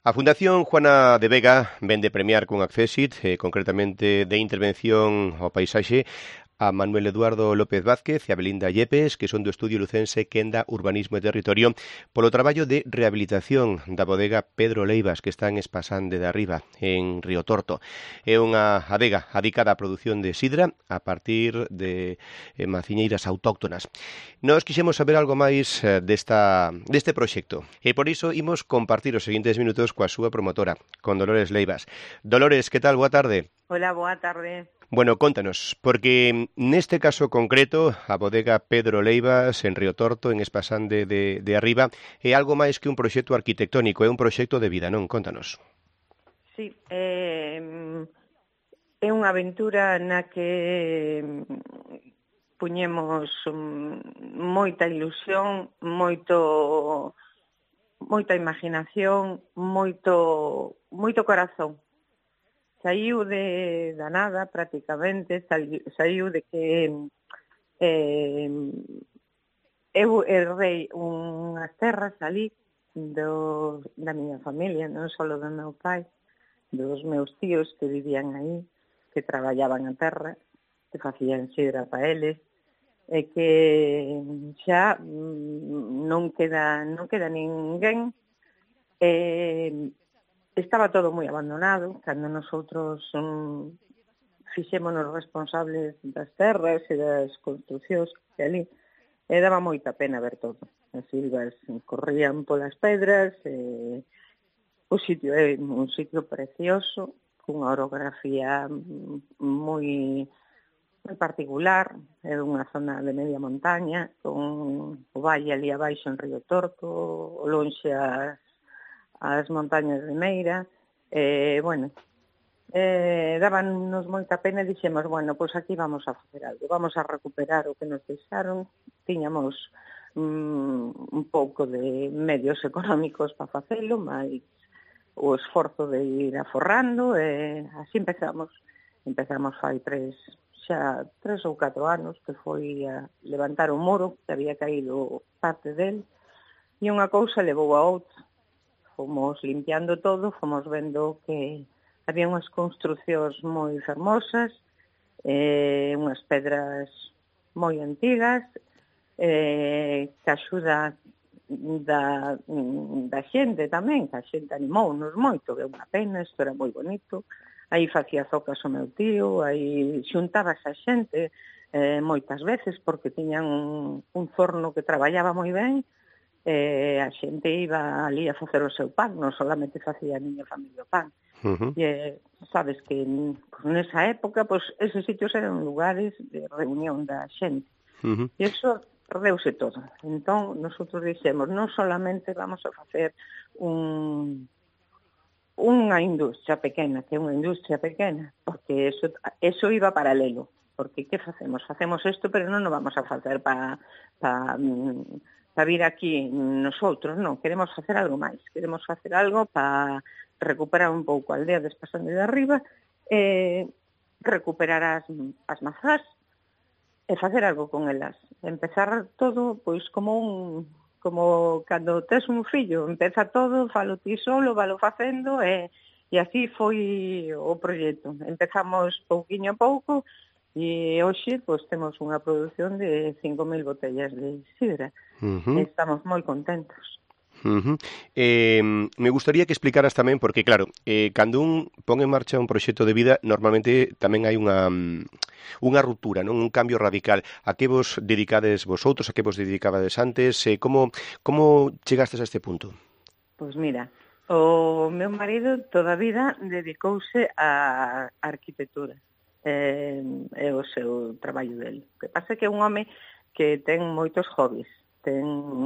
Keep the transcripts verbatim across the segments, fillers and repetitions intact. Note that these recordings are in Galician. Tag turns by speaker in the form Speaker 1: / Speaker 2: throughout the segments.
Speaker 1: A Fundación Juana de Vega vende premiar con Accessit, eh, concretamente de intervención ao paisaxe, a Manuel Eduardo López Vázquez e a Belinda Yepes, que son do estudio lucense Quenda Urbanismo e Territorio, polo traballo de rehabilitación da bodega Pedro Leivas, que está en Espasande de Arriba, en Río Torto. É unha adega adicada á produción de sidra a partir de eh, maciñeiras autóctonas. Nós quixemos saber algo máis eh, desta, deste proxecto, e por iso imos compartir os seguintes minutos coa súa promotora, con Dolores Leivas. Dolores, que tal? Boa tarde.
Speaker 2: Hola, boa tarde.
Speaker 1: Bueno, contanos, porque neste caso concreto, a bodega Pedro Leivas, en Río Torto, en Espasande de, de Arriba, é algo máis que un proxecto arquitectónico, é un proxecto de vida, non? Contanos.
Speaker 2: Sí, eh, é unha aventura na que puñemos moita ilusión, moito moita imaginación, moito moito corazón. Saiu de da nada, prácticamente, saiu de que eh, eu herdei unhas terras ali do, da miña familia, non só do meu pai, dos meus tíos que vivían aí, que traballaban a terra, que facían sidra para eles, e que xa non queda, non queda ninguén. Eh, Estaba todo moi abandonado, cando nosotros um, fixémonos responsables das terras e das construcións que ali, e daba moita pena ver todo. As silvas corrían polas pedras, e o sitio é un sitio precioso, cunha orografía moi, moi particular, é unha zona de media montaña, con o valle ali abaixo en Río Torto, lonxe as as montañas de Meira, e, bueno, eh, dábanos moita pena e dixemos, bueno, pois aquí vamos a facer algo, vamos a recuperar o que nos deixaron, tiñamos mm, un pouco de medios económicos para facelo, mas o esforzo de ir aforrando, e así empezamos, empezamos fai tres, xa tres ou catro anos, que foi a levantar o muro, que había caído parte del, e unha cousa levou a outra. Fomos limpiando todo, fomos vendo que había unhas construcións moi fermosas, eh, unhas pedras moi antigas, eh, que axuda da, da xente tamén, que a xente animounos moito, que é unha pena, isto era moi bonito. Aí facía zocas o meu tío, aí xuntabas a xente eh, moitas veces, porque tiñan un, un forno que traballaba moi ben, eh, a xente iba ali a facer o seu pan, non solamente facía a miña familia o pan.
Speaker 1: Uh-huh.
Speaker 2: E eh, sabes que pues, nesa época, pues, esos sitios eran lugares de reunión da xente.
Speaker 1: Uh-huh.
Speaker 2: E iso perdeuse todo. Entón, nosotros dixemos, non solamente vamos a facer un, unha industria pequena, que é unha industria pequena, porque eso, eso iba paralelo. Porque que facemos? Facemos isto, pero non o vamos a facer para... Pa, para vir aquí nosotros, non, queremos facer algo máis, queremos facer algo para recuperar un pouco a aldea de Espasande de Arriba, eh, recuperar as, as mazás e facer algo con elas. Empezar todo, pois, como un, como cando tes un fillo, empeza todo, falo ti solo, valo facendo, e, e así foi o proxecto. Empezamos pouquiño a pouco, e hoxe, pois, temos unha produción de cinco mil botellas de sidra.
Speaker 1: Uh-huh.
Speaker 2: Estamos moi contentos.
Speaker 1: Uh-huh. Eh, me gustaría que explicaras tamén, porque claro, eh, cando un pon en marcha un proxecto de vida, normalmente tamén hai unha unha ruptura, non, un cambio radical. A que vos dedicades vosotros, a que vos dedicabades antes, eh, como como chegastes a este punto?
Speaker 2: Pois mira, o meu marido toda a vida dedicouse á arquitectura. Eh, é o seu traballo dele. O que pasa é que é un home que ten moitos hobbies, ten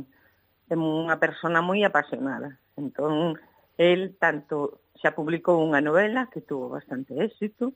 Speaker 2: é unha persona moi apasionada. Entón, el tanto xa publicou unha novela que tuvo bastante éxito,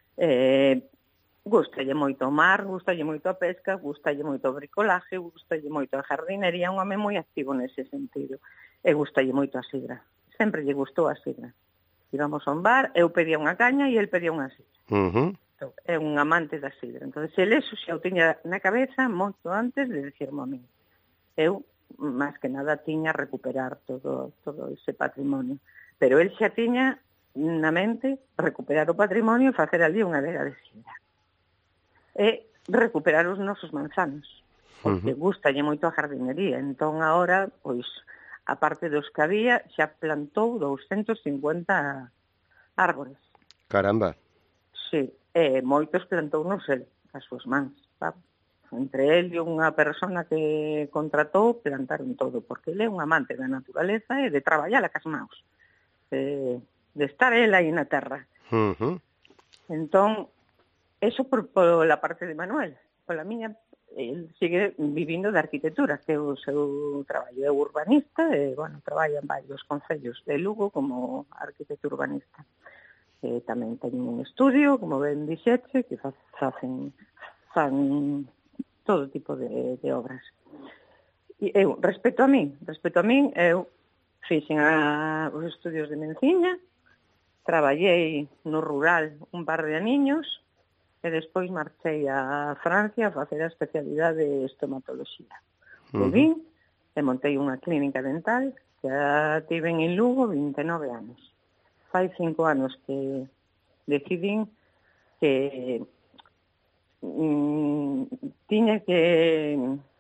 Speaker 2: eh, gustalle moito o mar, gustalle moito a pesca, gustalle moito o bricolaje, gustalle moito a jardinería, un home moi activo nese sentido, e gustalle moito a sidra. Sempre lle gustou a sidra. Íbamos a un bar, eu pedía unha caña e el pedía unha sidra.
Speaker 1: Uh-huh.
Speaker 2: Entón, é un amante da sidra. Entón, el eso xa o tiña na cabeza moito antes de dicirmo a mí. Eu, máis que nada, tiña recuperar todo, todo ese patrimonio. pero el xa tiña na mente recuperar o patrimonio e facer ali unha adega de sidra. E recuperar os nosos manzanos, porque uh-huh. gustalle moito a jardinería. Entón, agora, pois, a parte dos que había, xa plantou doscientos cincuenta árbores.
Speaker 1: Caramba.
Speaker 2: Sí, e moitos plantou non sei, as súas mans, sabe? Entre el e unha persona que contratou, plantaron todo, porque ele é un amante da naturaleza e de traballar a cas maus, de, de estar el aí na terra.
Speaker 1: Uh-huh.
Speaker 2: Entón, eso por, por la parte de Manuel. Pola miña, el sigue vivindo de arquitectura, que é o seu traballo, é urbanista, e, bueno, traballa en varios concellos de Lugo como arquitecto urbanista. E tamén teñen un estudio, como ben dixeche, que facen, fan todo tipo de, de obras. E eu, respecto a min, respecto a min, eu fixen a, os estudios de Menciña, traballei no rural un par de aniños, e despois marchei a Francia a facer a especialidade de estomatoloxía. Uh-huh. Vin e montei unha clínica dental que a tiven en Lugo vinte e nove anos. Fai cinco anos que decidín que mm, tiña que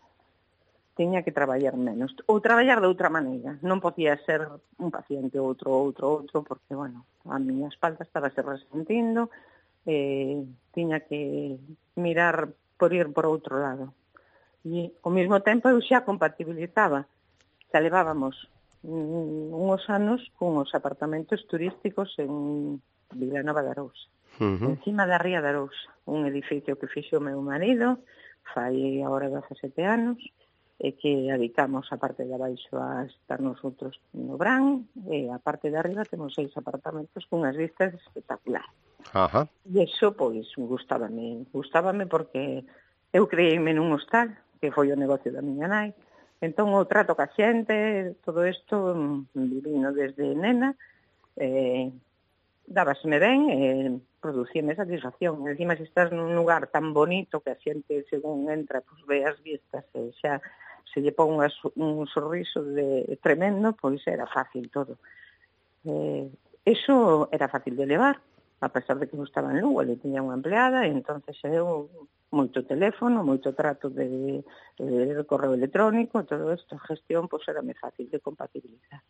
Speaker 2: tiña que traballar menos, ou traballar de outra maneira. Non podía ser un paciente outro, outro, outro, porque, bueno, a miña espalda estaba se resentindo, eh, tiña que mirar por ir por outro lado. E, ao mesmo tempo, eu xa compatibilizaba. Xa levábamos mm, uns anos con os apartamentos turísticos en Vilanova de Arousa. Uh-huh. Encima da Ría de Arousa, un edificio que fixo o meu marido, fai agora dezasete anos, e que adicamos a parte de abaixo a estar nosotros no Brán, e a parte de arriba temos seis apartamentos con unhas vistas espectaculares.
Speaker 1: Ajá.
Speaker 2: E iso, pois, gustábame, gustábame porque eu creíme nun hostal, que foi o negocio da miña nai, entón o trato ca xente, todo isto, vivino desde nena, eh, dábaseme ben, e eh, producíame satisfacción. Encima, se estás nun lugar tan bonito que a xente, según entra, pois ve as vistas e xa se lle pon un sorriso de tremendo, pois era fácil todo. Eh, eso era fácil de levar, a pesar de que non estaba en Lugo, ele tiña unha empleada, e entonces eu moito teléfono, moito trato de, de, de correo electrónico, todo isto, a gestión, pois era moi fácil de compatibilizar.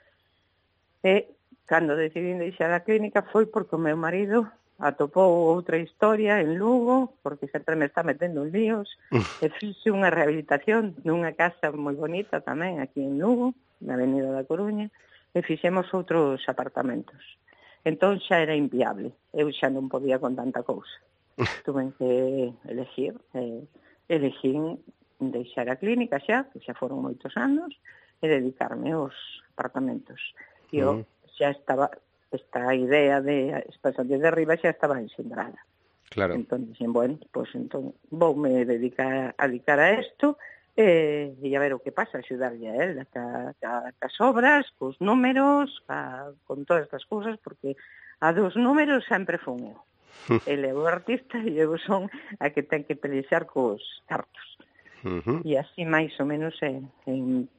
Speaker 2: E cando decidín deixar a clínica foi porque o meu marido atopou outra historia en Lugo, porque sempre me está metendo en líos, e fixe unha rehabilitación nunha casa moi bonita tamén aquí en Lugo, na Avenida da Coruña, e fixemos outros apartamentos. Entón xa era inviable, eu xa non podía con tanta cousa. Tuve que elegir, eh, elegín deixar a clínica xa, que xa foron moitos anos, e dedicarme aos apartamentos. E eu xa estaba... esta idea de expansión desde arriba xa estaba enxendrada.
Speaker 1: Claro.
Speaker 2: Entón, dixen, bueno, pois pues, entón voume dedicar a dedicar a isto e, e a ver o que pasa, axudarlle a él ca, ca, cas obras, cos números, ca, con todas estas cousas, porque a dos números sempre fun eu. Ele é o artista e eu son a que ten que pelexar cos cartos. Uh-huh. E así máis ou menos en, en,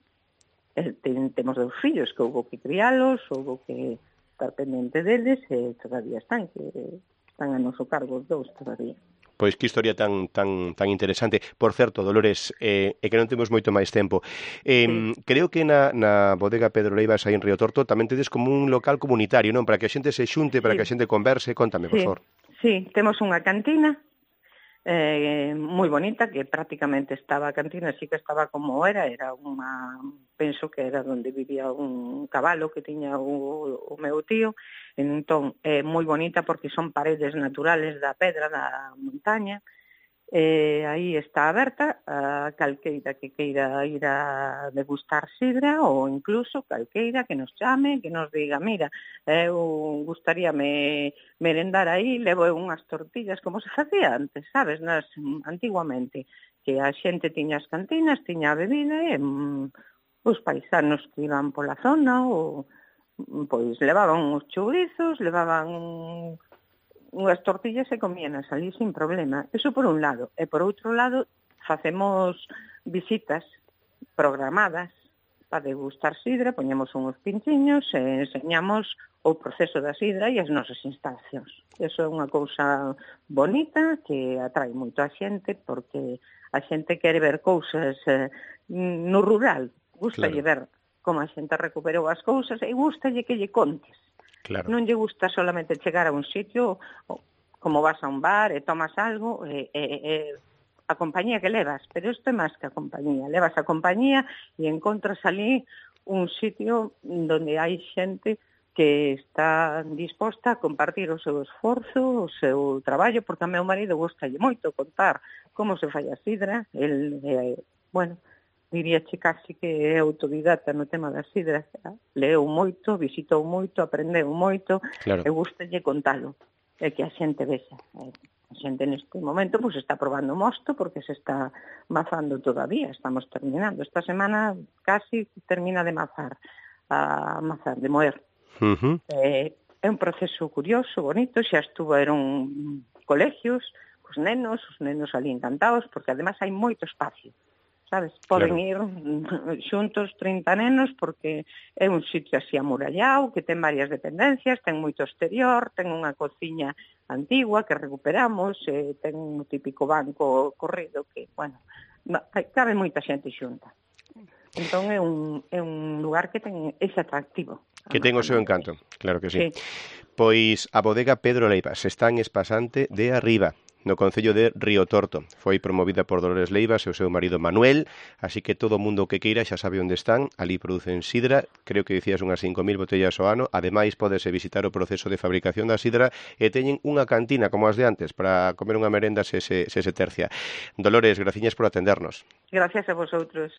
Speaker 2: en, temos dous fillos que houve que crialos, houve que estar pendente deles, e todavía están, que están a noso cargo os dous todavía.
Speaker 1: Pois que historia tan tan tan interesante. Por certo, Dolores, eh, é que non temos moito máis tempo. Eh, sí. Creo que na, na bodega Pedro Leivas aí en Río Torto tamén tedes como un local comunitario, non? Para que a xente se xunte, para sí. que a xente converse. Contame, por
Speaker 2: sí.
Speaker 1: favor.
Speaker 2: Sí, temos unha cantina eh, moi bonita, que prácticamente estaba a cantina, sí que estaba como era, era unha, penso que era onde vivía un cabalo que tiña o, o meu tío, entón é eh, moi bonita porque son paredes naturales da pedra da montaña, eh, aí está aberta a calqueira que queira ir a degustar sidra, ou incluso calqueira que nos chame, que nos diga, mira, eu gustaríame merendar aí, levo unhas tortillas, como se facía antes, sabes, nas, antiguamente, que a xente tiña as cantinas, tiña a bebida, e mm, os paisanos que iban pola zona, ou, pois levaban os chourizos, levaban unhas tortillas e comíanas ali sin problema. Eso por un lado. E por outro lado, facemos visitas programadas para degustar sidra, poñemos uns pinchiños e enseñamos o proceso da sidra e as nosas instalacións. Eso é unha cousa bonita que atrae moito a xente porque a xente quere ver cousas eh, no rural, gustalle
Speaker 1: Claro.
Speaker 2: ver como a xente recuperou as cousas e gustalle que lle contes.
Speaker 1: Claro.
Speaker 2: Non lle gusta solamente chegar a un sitio como vas a un bar e tomas algo e, e, e a compañía que levas, pero isto é máis que a compañía. Levas a compañía e encontras ali un sitio onde hai xente que está disposta a compartir o seu esforzo, o seu traballo, porque a meu marido gustalle moito contar como se fai a sidra. El, eh, bueno, diríache casi que é autodidata no tema da sidra. Leu moito, visitou moito, aprendeu moito,
Speaker 1: Claro.
Speaker 2: e gustalle contalo. É que a xente vexa. A xente neste momento pues, está probando mosto porque se está mazando todavía. Estamos terminando. Esta semana casi termina de mazar, a mazar, de moer.
Speaker 1: Uh-huh.
Speaker 2: Eh, é un proceso curioso, bonito. Xa estuveron colegios, os nenos, os nenos ali encantados, porque además hai moito espacio. Sabes? Poden
Speaker 1: Claro.
Speaker 2: ir xuntos trinta nenos porque é un sitio así amurallado, que ten varias dependencias, ten moito exterior, ten unha cociña antigua que recuperamos, eh, ten un típico banco corrido que, bueno, cabe moita xente xunta. Entón é un, é un lugar que ten ese atractivo.
Speaker 1: Que ten o seu encanto, claro que sí.
Speaker 2: Sí.
Speaker 1: Pois a bodega Pedro Leivas está en Espasante de Arriba, no concello de Río Torto. Foi promovida por Dolores Leivas e o seu marido Manuel, así que todo o mundo que queira xa sabe onde están. Ali producen sidra, creo que dicías unhas cinco mil botellas ao ano. Ademais, podese visitar o proceso de fabricación da sidra e teñen unha cantina como as de antes para comer unha merenda se se, se, se tercia. Dolores, graciñas por atendernos.
Speaker 2: Gracias a vosotros.